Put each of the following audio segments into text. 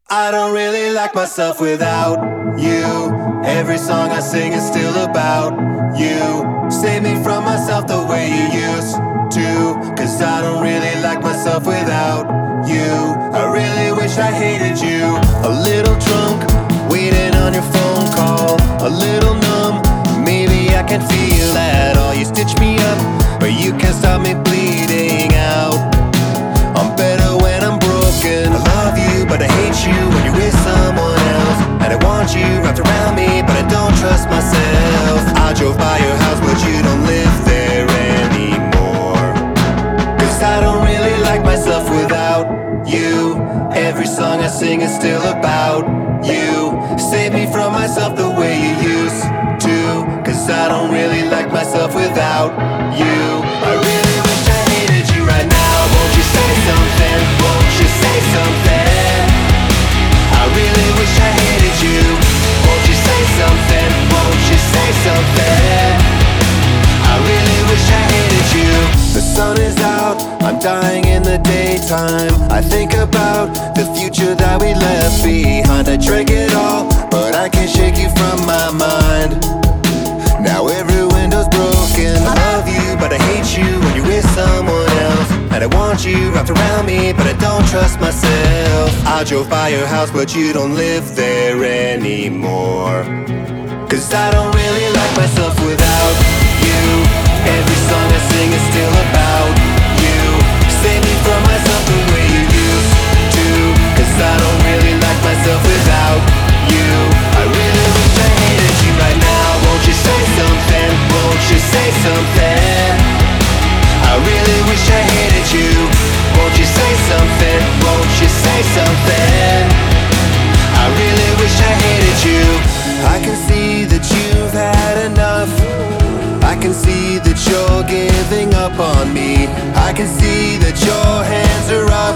I don't really like myself without you. Every song I sing is still about you. Save me from myself the way you used to. Cause I don't really like myself without you. I really wish I hated you. A little drunk, waiting on your phone call. A little numb, maybe I can feel that all. You stitch me up, but you can't stop me bleeding out. I'm better when I'm broken. I love you, but I hate you when you're with someone else. And I want you wrapped around me, but I don't trust myself. I drove by your house, but you don't live there anymore. Cause I don't really like myself without you. Every song I sing is still about you. Save me from myself the way you used to. Cause I don't really like myself without you. I really wish I hated you right now. Won't you say something? Won't you say something? I really wish I hated you. Won't you say something? Won't you say something? I really wish I hated you. The sun is out, I'm dying in the daytime. I think about the future that we left behind. I drank it all, but I can't shake you from my mind. Now every window's broken. I love you, but I hate you when you're with someone else. And I want you wrapped around me, but I don't trust myself. I drove by your house, but you don't live there anymore. Cause I don't really like myself without you. Every song I sing is still about you. Save me from myself the way you used to. Cause I don't really like myself without you. I really wish I hated you right now. Won't you say something? Won't you say something? I really wish I hated you. Won't you say something? Won't you say something? I really wish I hated you. I can see that you've had enough. I can see that you're giving up on me. I can see that your hands are up.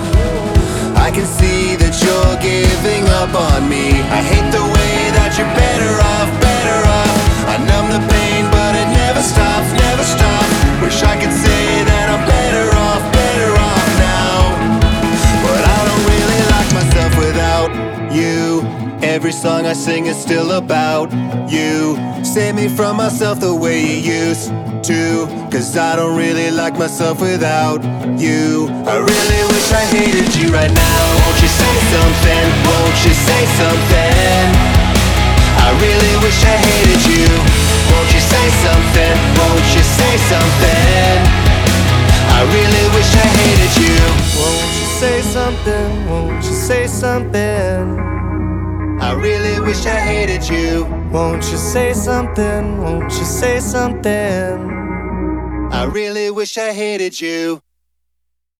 I can see that you're giving up on me. I hate the way that you're better off, better off. I numb the pain, but it never stops, never stops. Wish I could say that I'm better off now. But I don't really like myself without you. Every song I sing is still about you. Save me from myself the way you used to. Cause I don't really like myself without you. I really wish I hated you right now. Won't you say something? Won't you say something? I really wish I hated you. Won't you say something? Won't you say something? I really wish I hated you. Won't you say something? Won't you say something? I really wish I hated you. Won't you say something? Won't you say something? I really wish I hated you.